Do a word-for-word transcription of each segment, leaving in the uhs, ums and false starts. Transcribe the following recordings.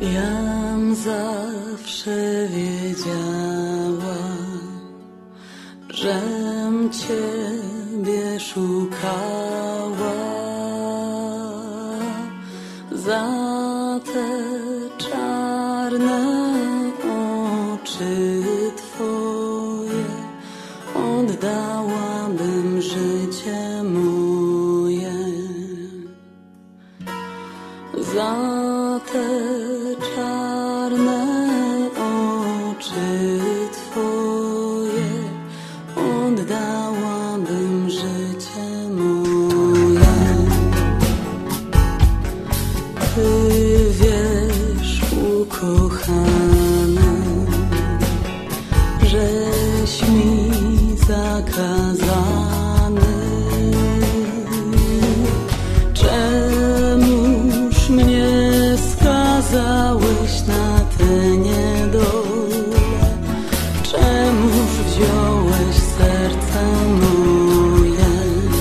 Jam zawsze wiedziała, żem Ciebie szukała. Za te czarne oczy Twoje oddałabym życie moje. Za te czarne oczy Twoje oddałabym życie moje. Ty wiesz, ukochana, żeś mi zakazany. Czemuż mnie skazałeś na tę niedolę? Czemuż wziąłeś serce moje?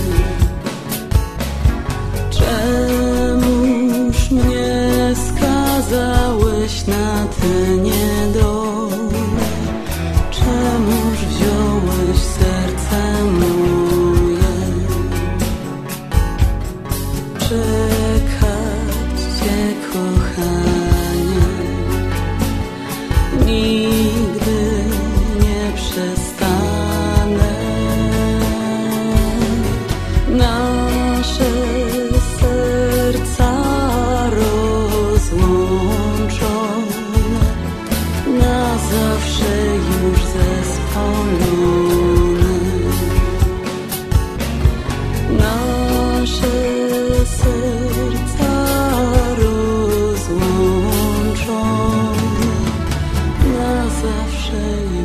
Czemuż mnie skazałeś na tę niedolę? Czemuż wziąłeś serce moje? Czekać Cię, kochanie, nigdy nie przestanę. Nasze serca rozłączone, na zawsze już zespolone. Nasze serca rozłączone, na zawsze już